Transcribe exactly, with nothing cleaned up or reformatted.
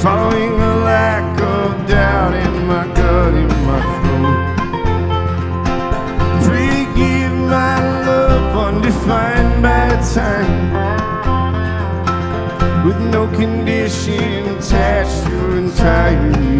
following a lack of doubt in my gut, in my throat. Forgive my love undefined by time, with no condition attached to entire